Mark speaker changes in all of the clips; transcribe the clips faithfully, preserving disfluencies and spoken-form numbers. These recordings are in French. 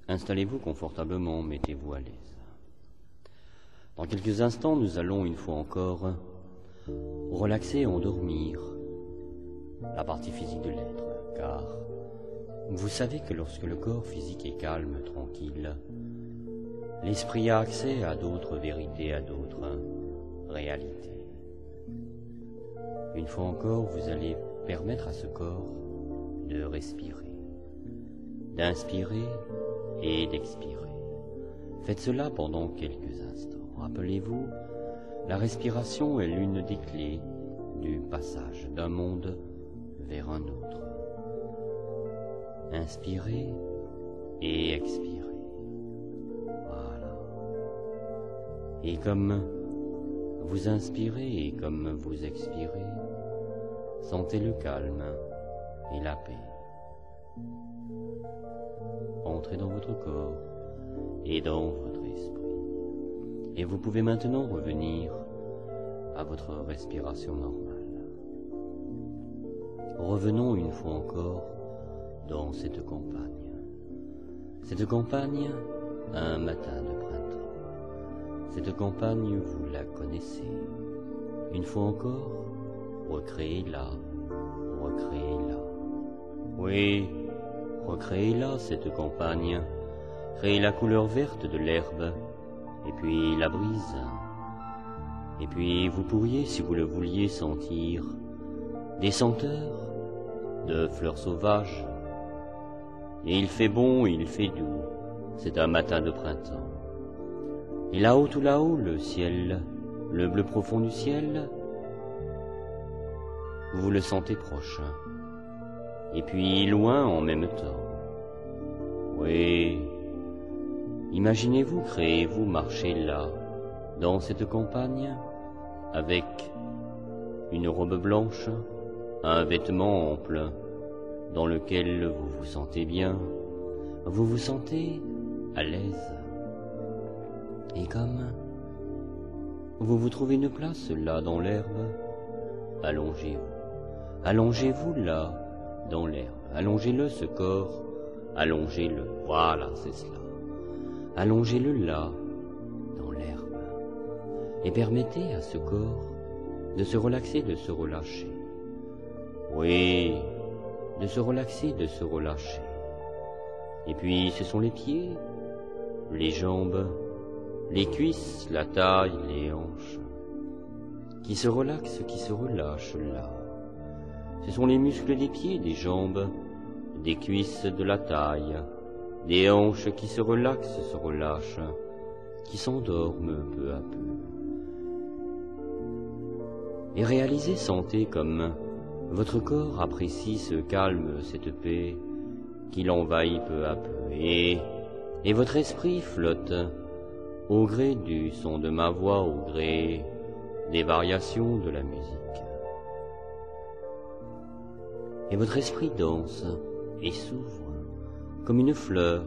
Speaker 1: Installez-vous confortablement, mettez-vous à l'aise. Dans quelques instants, nous allons une fois encore relaxer et endormir la partie physique de l'être, car vous savez que lorsque le corps physique est calme, tranquille, l'esprit a accès à d'autres vérités, à d'autres réalités. Une fois encore, vous allez permettre à ce corps de respirer, d'inspirer et d'expirer. Faites cela pendant quelques instants. Rappelez-vous, la respiration est l'une des clés du passage d'un monde vers un autre. Inspirez et expirez. Voilà. Et comme vous inspirez et comme vous expirez, sentez le calme et la paix. Entrez dans votre corps et dans votre esprit. Et vous pouvez maintenant revenir à votre respiration normale. Revenons une fois encore dans cette campagne. Cette campagne, un matin de printemps. Cette campagne, vous la connaissez. Une fois encore, recréez-la, recréez-la. Oui, recréez-la, cette campagne. Créez la couleur verte de l'herbe, et puis la brise. Et puis vous pourriez, si vous le vouliez, sentir des senteurs de fleurs sauvages. Et il fait bon, il fait doux, c'est un matin de printemps. Et là-haut, tout là-haut, le ciel, le bleu profond du ciel, vous le sentez proche, et puis loin en même temps. Oui, imaginez-vous, créez-vous marcher là, dans cette campagne, avec une robe blanche, un vêtement ample, dans lequel vous vous sentez bien, vous vous sentez à l'aise. Et comme vous vous trouvez une place là dans l'herbe, allongez-vous. Allongez-vous là dans l'herbe. Allongez-le ce corps, allongez-le. Voilà, c'est cela. Allongez-le là dans l'herbe. Et permettez à ce corps de se relaxer, de se relâcher. Oui, de se relaxer, de se relâcher. Et puis ce sont les pieds, les jambes, les cuisses, la taille, les hanches, qui se relaxent, qui se relâchent là. Ce sont les muscles des pieds, des jambes, des cuisses, de la taille, des hanches qui se relaxent, se relâchent, qui s'endorment peu à peu. Et réalisez, sentez comme votre corps apprécie ce calme, cette paix qui l'envahit peu à peu. Et, et votre esprit flotte au gré du son de ma voix, au gré des variations de la musique. Et votre esprit danse et s'ouvre comme une fleur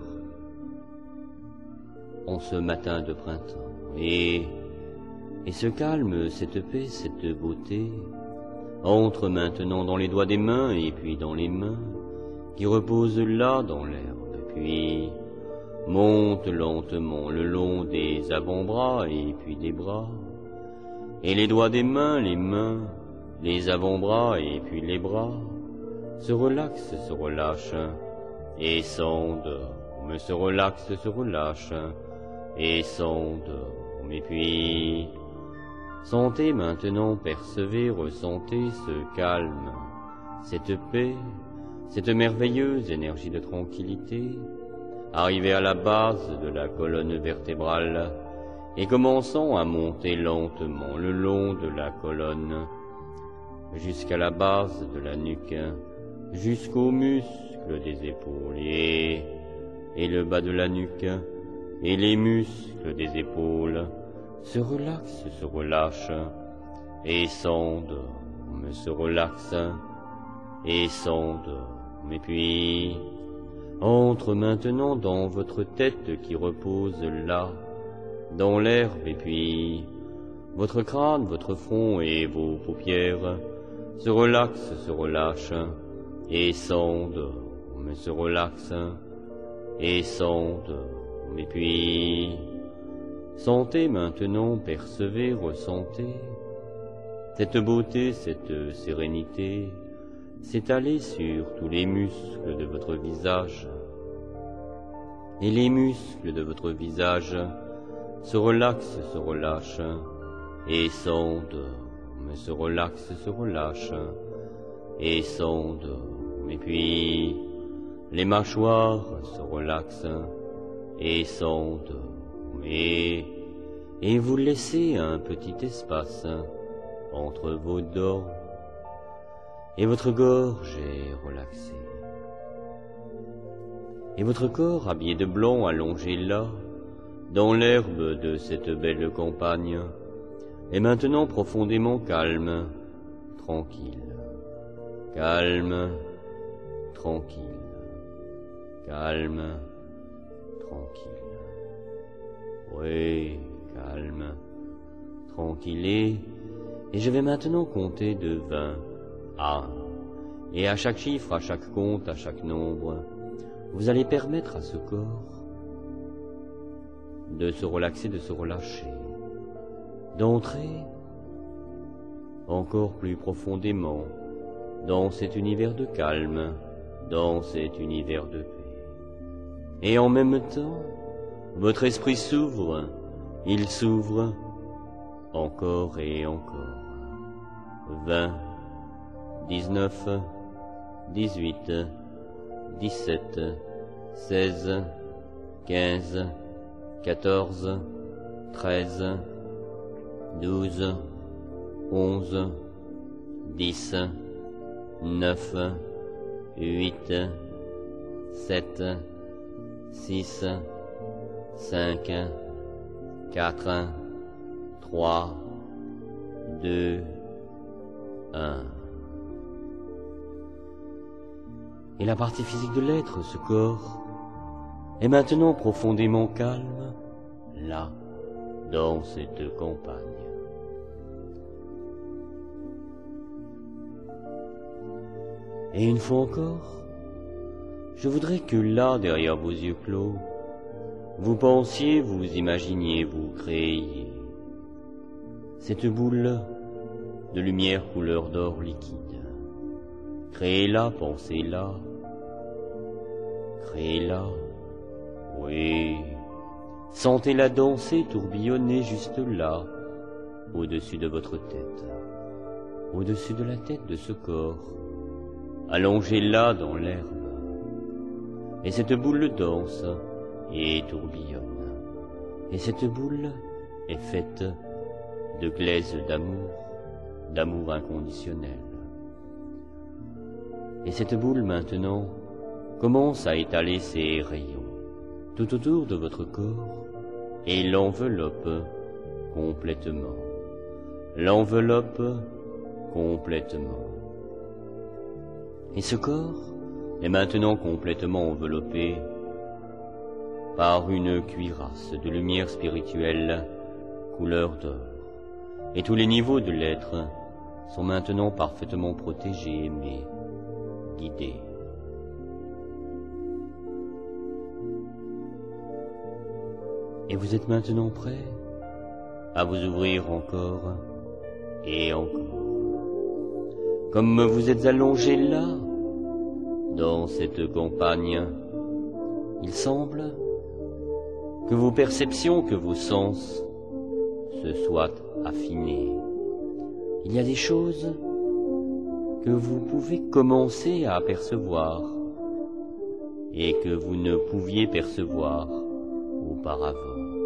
Speaker 1: en ce matin de printemps. Et, et ce calme, cette paix, cette beauté entre maintenant dans les doigts des mains et puis dans les mains qui reposent là dans l'herbe, puis monte lentement le long des avant-bras et puis des bras, et les doigts des mains, les mains, les avant-bras et puis les bras se relaxent, se relâchent et s'endorment, se relaxent, se relâchent et s'endorment. Et puis sentez maintenant, percevez, ressentez ce calme, cette paix, cette merveilleuse énergie de tranquillité. Arrivez à la base de la colonne vertébrale et commençant à monter lentement le long de la colonne jusqu'à la base de la nuque, jusqu'aux muscles des épaules et, et le bas de la nuque et les muscles des épaules se relaxent, se relâchent et s'endorment, se relaxent et s'endorment. Et puis entre maintenant dans votre tête qui repose là, dans l'herbe, et puis votre crâne, votre front et vos paupières se relaxent, se relâchent et s'endorment, se relaxent et s'endorment. Et puis, sentez maintenant, percevez, ressentez cette beauté, cette sérénité s'étaler sur tous les muscles de votre visage. Et les muscles de votre visage se relaxent, se relâchent et s'endorment, se relaxent, se relâchent et s'endorment. Et puis, les mâchoires se relaxent et s'endorment. Et, et vous laissez un petit espace entre vos dents, et votre gorge est relaxée. Et votre corps, habillé de blanc, allongé là, dans l'herbe de cette belle campagne, est maintenant profondément calme, tranquille, calme, tranquille, calme, tranquille. Oui, calme, tranquille. Et, et je vais maintenant compter de vingt à un. Et à chaque chiffre, à chaque compte, à chaque nombre, vous allez permettre à ce corps de se relaxer, de se relâcher, d'entrer encore plus profondément dans cet univers de calme, dans cet univers de paix. Et en même temps, votre esprit s'ouvre, il s'ouvre encore et encore. Vingt, dix-neuf, dix-huit, dix-sept, seize, quinze, quatorze, treize, douze, onze, dix, neuf, huit, sept, six, cinq, quatre, trois, deux, un. Et la partie physique de l'être, ce corps, est maintenant profondément calme, là, dans cette campagne. Et une fois encore, je voudrais que là, derrière vos yeux clos, vous pensiez, vous imaginiez, vous créiez cette boule de lumière couleur d'or liquide. Créez-la, pensez-la, créez-la, oui. Sentez-la danser, tourbillonner juste là, au-dessus de votre tête, au-dessus de la tête de ce corps, allongé là dans l'herbe. Et cette boule danse et tourbillonne. Et cette boule est faite de glaise d'amour, d'amour inconditionnel. Et cette boule maintenant commence à étaler ses rayons tout autour de votre corps et l'enveloppe complètement, l'enveloppe complètement. Et ce corps est maintenant complètement enveloppé par une cuirasse de lumière spirituelle couleur d'or. Et tous les niveaux de l'être sont maintenant parfaitement protégés, mais guidés. Et vous êtes maintenant prêts à vous ouvrir encore et encore. Comme vous êtes allongés là, dans cette campagne, il semble que vos perceptions, que vos sens se soient affinés. Il y a des choses que vous pouvez commencer à apercevoir et que vous ne pouviez percevoir auparavant.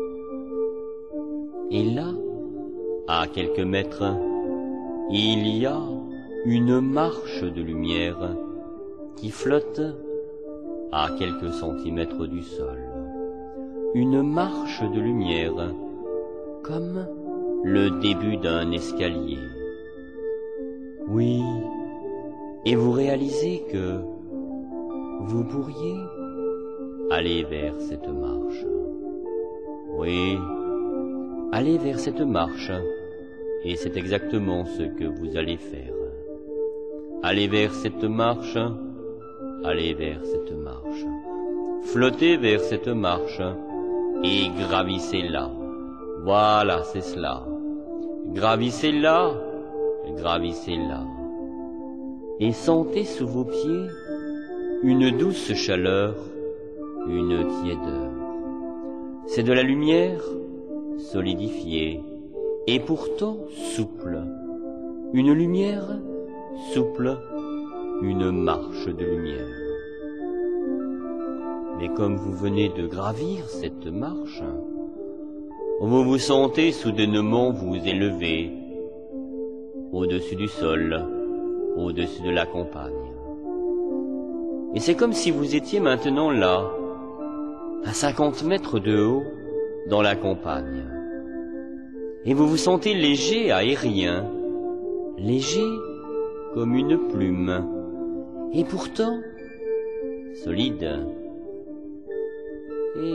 Speaker 1: Et là, à quelques mètres, il y a une marche de lumière qui flotte à quelques centimètres du sol. Une marche de lumière comme le début d'un escalier. Oui, et vous réalisez que vous pourriez aller vers cette marche. Oui, aller vers cette marche, et c'est exactement ce que vous allez faire. Allez vers cette marche, allez vers cette marche. flottez vers cette marche et gravissez-la. Voilà, c'est cela. Gravissez-la, gravissez-la. Et sentez sous vos pieds une douce chaleur, une tiédeur. C'est de la lumière solidifiée et pourtant souple. Une lumière souple, une marche de lumière. Mais comme vous venez de gravir cette marche, vous vous sentez soudainement vous élever au-dessus du sol, au-dessus de la campagne. Et c'est comme si vous étiez maintenant là, à cinquante mètres de haut, dans la campagne. Et vous vous sentez léger, aérien, léger comme une plume, et pourtant solide. Et...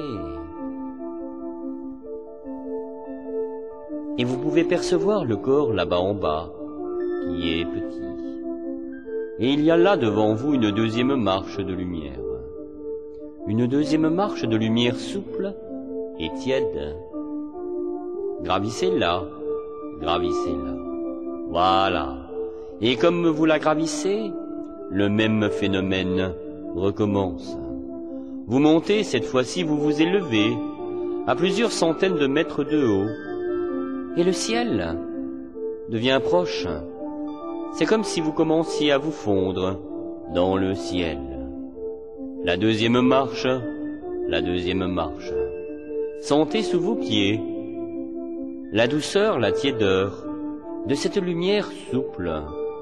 Speaker 1: et vous pouvez percevoir le corps là-bas en bas, qui est petit. Et il y a là devant vous une deuxième marche de lumière. Une deuxième marche de lumière souple et tiède. Gravissez-la, gravissez-la. Voilà. Et comme vous la gravissez, le même phénomène recommence. Vous montez, cette fois-ci vous vous élevez à plusieurs centaines de mètres de haut. Et le ciel devient proche. C'est comme si vous commenciez à vous fondre dans le ciel. La deuxième marche, la deuxième marche. Sentez sous vos pieds la douceur, la tiédeur de cette lumière souple.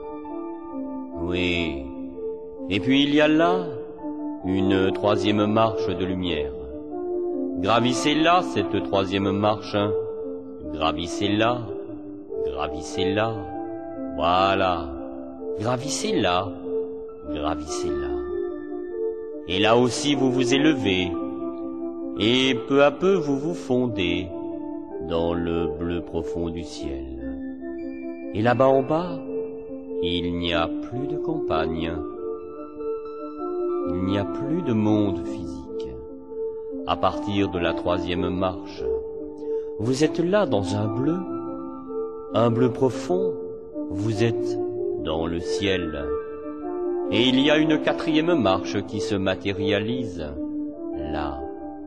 Speaker 1: Oui. Et puis il y a là une troisième marche de lumière. Gravissez-la, cette troisième marche. Gravissez-la, gravissez-la. Voilà. Gravissez-la, gravissez-la. Et là aussi vous vous élevez, et peu à peu vous vous fondez dans le bleu profond du ciel. Et là-bas en bas, il n'y a plus de campagne. Il n'y a plus de monde physique. À partir de la troisième marche, vous êtes là dans un bleu, un bleu profond, vous êtes dans le ciel. Et il y a une quatrième marche qui se matérialise là.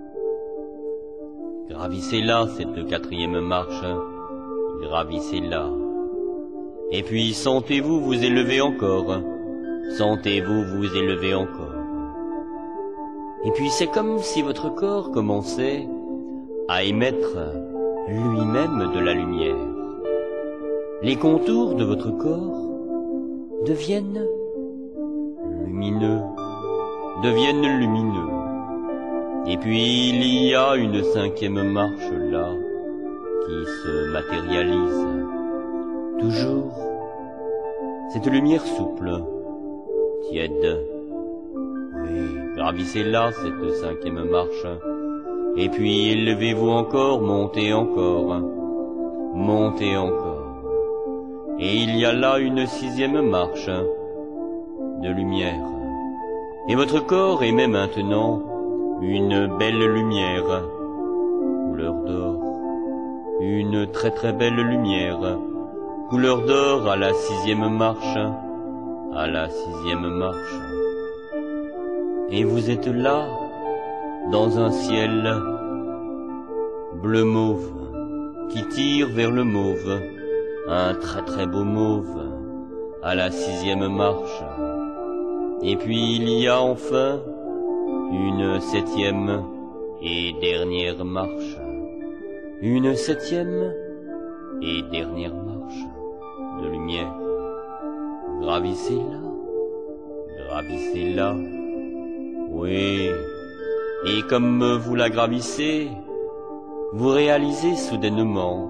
Speaker 1: Gravissez-la, cette quatrième marche, gravissez-la. Et puis sentez-vous vous élever encore, sentez-vous vous élever encore. Et puis c'est comme si votre corps commençait à émettre lui-même de la lumière. Les contours de votre corps deviennent lumineux, deviennent lumineux. Et puis il y a une cinquième marche là qui se matérialise. Toujours cette lumière souple, tiède. Oui, gravissez-la, cette cinquième marche. Et puis élevez-vous encore, montez encore, montez encore. Et il y a là une sixième marche de lumière. Et votre corps émet maintenant une belle lumière, couleur d'or, une très très belle lumière, couleur d'or à la sixième marche, à la sixième marche. Et vous êtes là, dans un ciel bleu mauve, qui tire vers le mauve, un très très beau mauve, à la sixième marche. Et puis il y a enfin une septième et dernière marche, une septième et dernière marche de lumière. Gravissez-la, gravissez-la, oui, et comme vous la gravissez, vous réalisez soudainement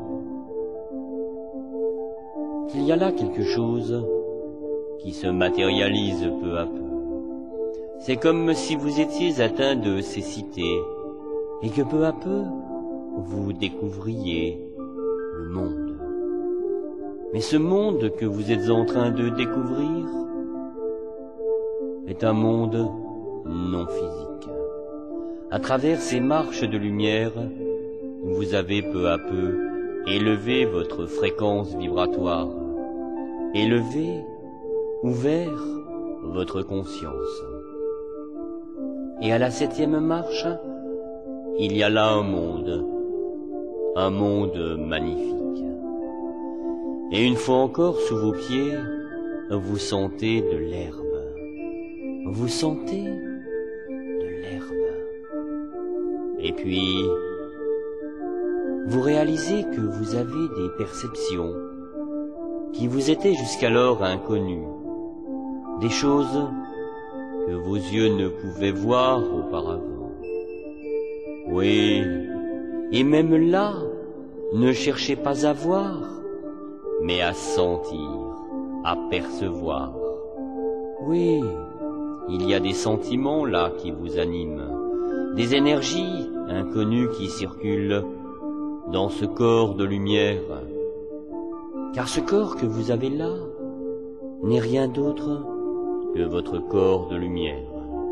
Speaker 1: qu'il y a là quelque chose qui se matérialise peu à peu. C'est comme si vous étiez atteint de cécité et que peu à peu vous découvriez le monde. Mais ce monde que vous êtes en train de découvrir est un monde non physique. À travers ces marches de lumière, vous avez peu à peu élevé votre fréquence vibratoire, élevé, ouvert votre conscience. Et à la septième marche, il y a là un monde, un monde magnifique. Et une fois encore sous vos pieds, vous sentez de l'herbe. Vous sentez de l'herbe. Et puis, vous réalisez que vous avez des perceptions qui vous étaient jusqu'alors inconnues, des choses que vos yeux ne pouvaient voir auparavant. Oui, et même là, ne cherchez pas à voir, mais à sentir, à percevoir. Oui, il y a des sentiments là qui vous animent, des énergies inconnues qui circulent dans ce corps de lumière. Car ce corps que vous avez là n'est rien d'autre que votre corps de lumière.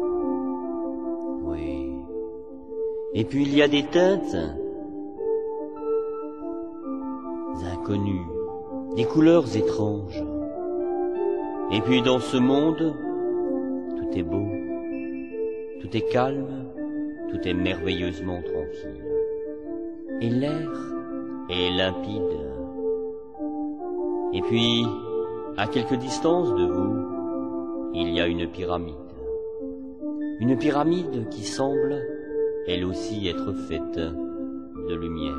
Speaker 1: Oui. Et puis il y a des teintes inconnues, des couleurs étranges. Et puis dans ce monde, tout est beau, tout est calme, tout est merveilleusement tranquille. Et l'air est limpide. Et puis, à quelque distance de vous, il y a une pyramide. Une pyramide qui semble, elle aussi, être faite de lumière.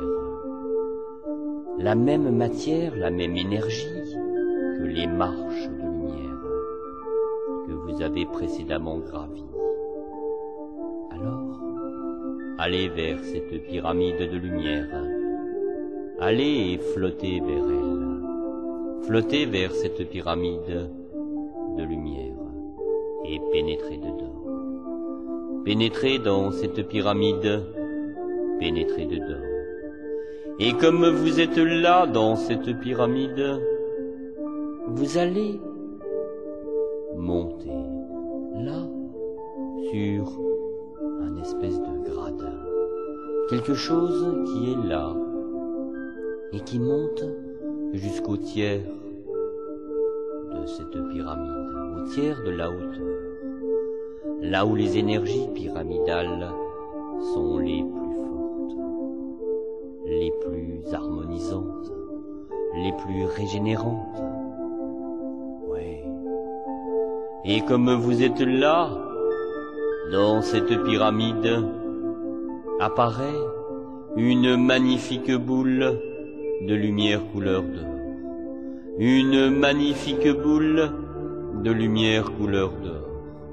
Speaker 1: La même matière, la même énergie que les marches de lumière que vous avez précédemment gravies. Alors, allez vers cette pyramide de lumière. Allez et flottez vers elle. Flottez vers cette pyramide de lumière et pénétrez dedans. Pénétrez dans cette pyramide, pénétrez dedans. Et comme vous êtes là dans cette pyramide, vous allez monter là sur un espèce de gradin, quelque chose qui est là et qui monte jusqu'au tiers de cette pyramide, au tiers de la hauteur, là où les énergies pyramidales sont les plus fortes, les plus harmonisantes, les plus régénérantes. Oui. Et comme vous êtes là, dans cette pyramide, apparaît une magnifique boule de lumière couleur d'or. Une magnifique boule de lumière couleur d'or.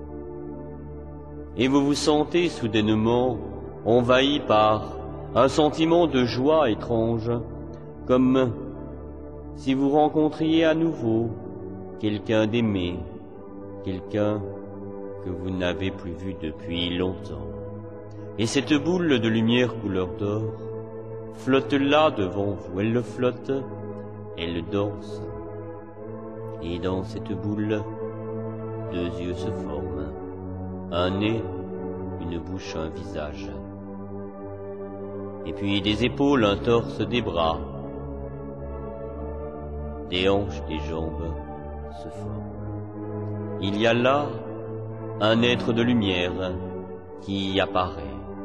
Speaker 1: Et vous vous sentez soudainement envahi par un sentiment de joie étrange, comme si vous rencontriez à nouveau quelqu'un d'aimé, quelqu'un que vous n'avez plus vu depuis longtemps. Et cette boule de lumière couleur d'or flotte là devant vous, elle le flotte, elle le danse. Et dans cette boule, deux yeux se forment, un nez, une bouche, un visage. Et puis des épaules, un torse, des bras, des hanches, des jambes se forment. Il y a là un être de lumière qui apparaît.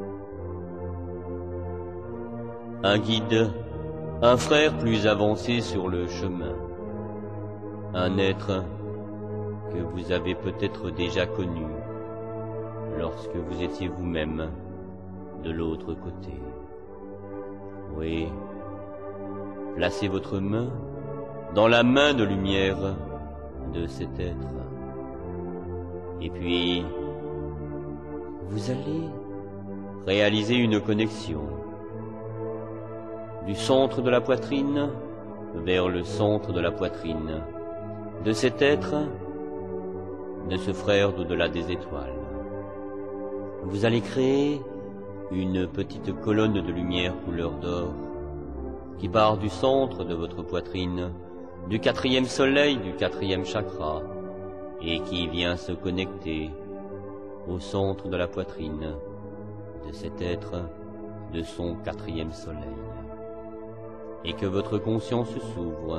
Speaker 1: Un guide, un frère plus avancé sur le chemin. Un être que vous avez peut-être déjà connu lorsque vous étiez vous-même de l'autre côté. Oui, placez votre main dans la main de lumière de cet être. Et puis, vous allez réaliser une connexion du centre de la poitrine vers le centre de la poitrine de cet être, de ce frère d'au-delà des étoiles. Vous allez créer une petite colonne de lumière couleur d'or qui part du centre de votre poitrine, du quatrième soleil, du quatrième chakra, et qui vient se connecter au centre de la poitrine de cet être de son quatrième soleil, et que votre conscience s'ouvre,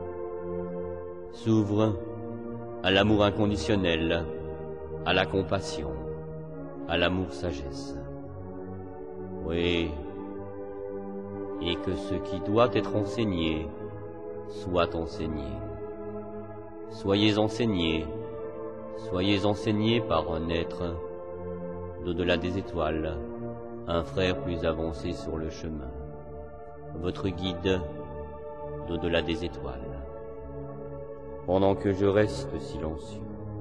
Speaker 1: s'ouvre à l'amour inconditionnel, à la compassion, à l'amour-sagesse. Oui, et que ce qui doit être enseigné soit enseigné. Soyez enseignés, soyez enseignés par un être d'au-delà des étoiles, un frère plus avancé sur le chemin, votre guide d'au-delà des étoiles, pendant que je reste silencieux.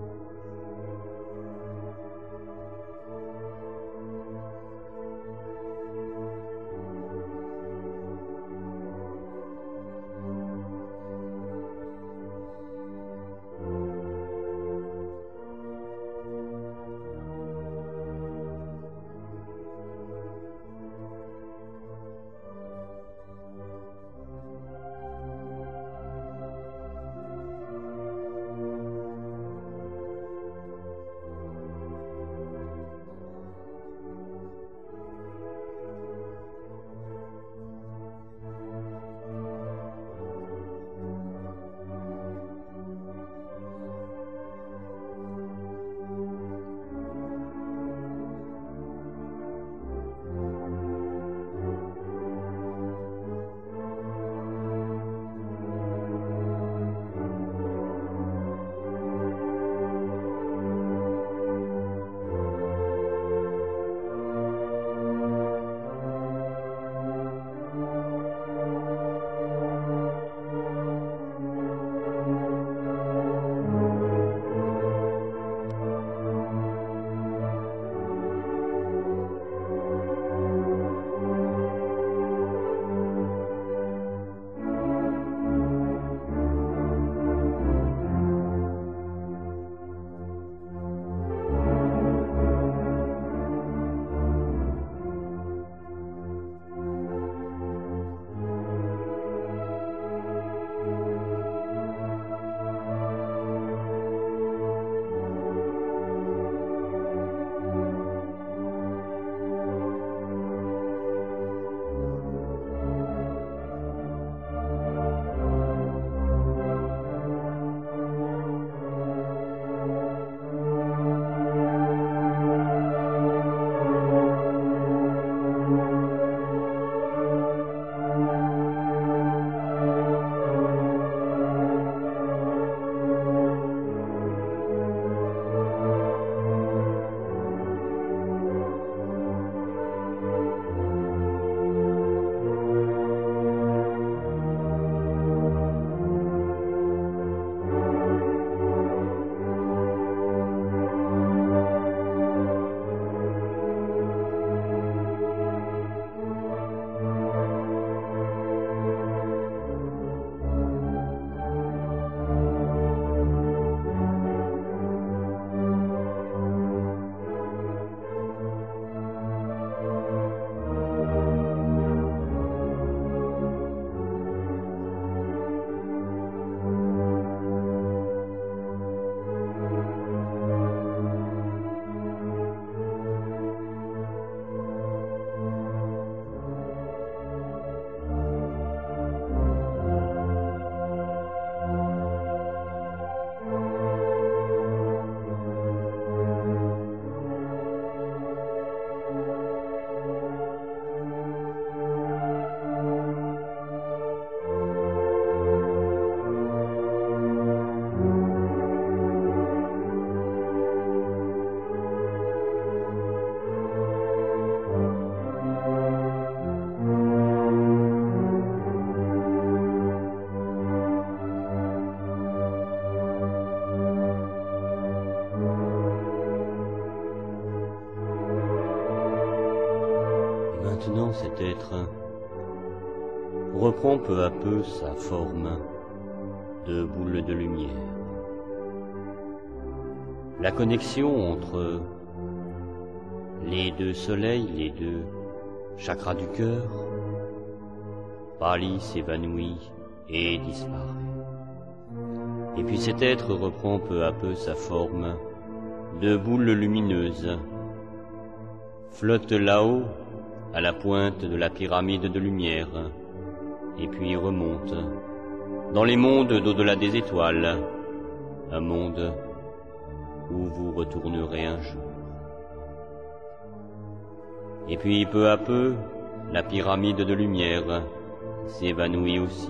Speaker 1: Maintenant cet être reprend peu à peu sa forme de boule de lumière. La connexion entre les deux soleils, les deux chakras du cœur, pâlit, s'évanouit et disparaît. Et puis cet être reprend peu à peu sa forme de boule lumineuse, flotte là-haut, à la pointe de la pyramide de lumière, et puis remonte dans les mondes d'au-delà des étoiles, un monde où vous retournerez un jour. Et puis peu à peu, la pyramide de lumière s'évanouit aussi.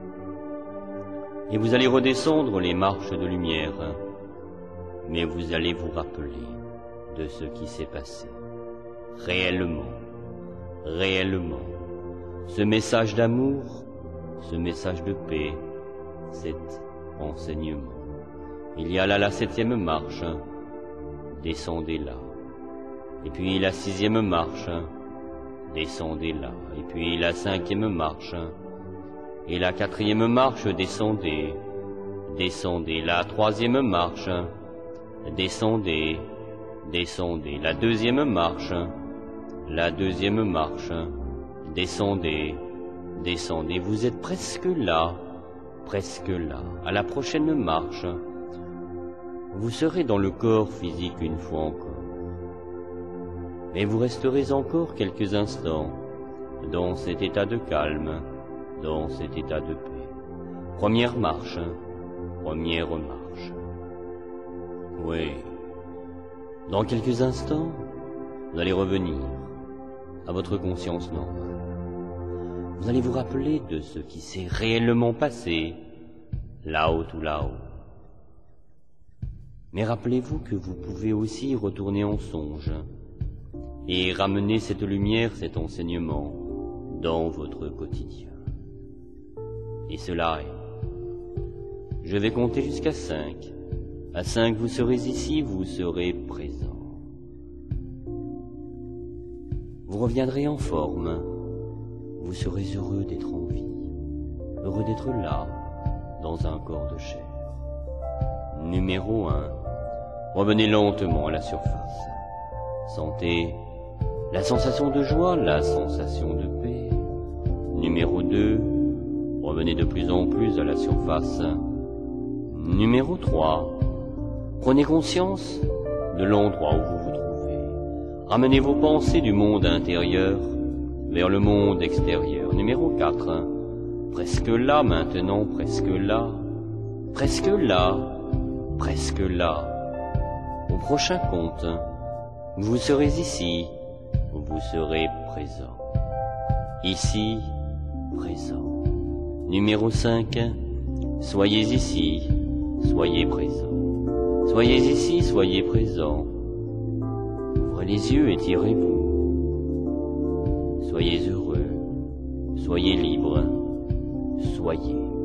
Speaker 1: Et vous allez redescendre les marches de lumière, mais vous allez vous rappeler de ce qui s'est passé. Réellement, réellement, ce message d'amour, ce message de paix, cet enseignement. Il y a là la septième marche, descendez là. Et puis la sixième marche, descendez là. Et puis la cinquième marche, et la quatrième marche, descendez, descendez. La troisième marche, descendez, descendez. La deuxième marche, la deuxième marche, descendez, descendez. Vous êtes presque là, presque là. À la prochaine marche, vous serez dans le corps physique une fois encore. Mais vous resterez encore quelques instants dans cet état de calme, dans cet état de paix. Première marche, première marche. Oui, dans quelques instants, vous allez revenir à votre conscience normale. Vous allez vous rappeler de ce qui s'est réellement passé, là-haut ou là-haut. Mais rappelez-vous que vous pouvez aussi retourner en songe et ramener cette lumière, cet enseignement dans votre quotidien. Et cela est. Je vais compter jusqu'à cinq. À cinq, vous serez ici, vous serez présent. Vous reviendrez en forme. Vous serez heureux d'être en vie, heureux d'être là, dans un corps de chair. Numéro un. Revenez lentement à la surface. Sentez la sensation de joie, la sensation de paix. Numéro deux. Revenez de plus en plus à la surface. Numéro trois. Prenez conscience de l'endroit où vous vous trouvez. Ramenez vos pensées du monde intérieur vers le monde extérieur. Numéro quatre. Presque là maintenant, presque là. Presque là, presque là. Au prochain compte, vous serez ici, vous serez présent. Ici, présent. Numéro cinq, soyez ici, soyez présent. Soyez ici, soyez présent. Ouvrez les yeux, étirez-vous. Soyez heureux, soyez libre, soyez.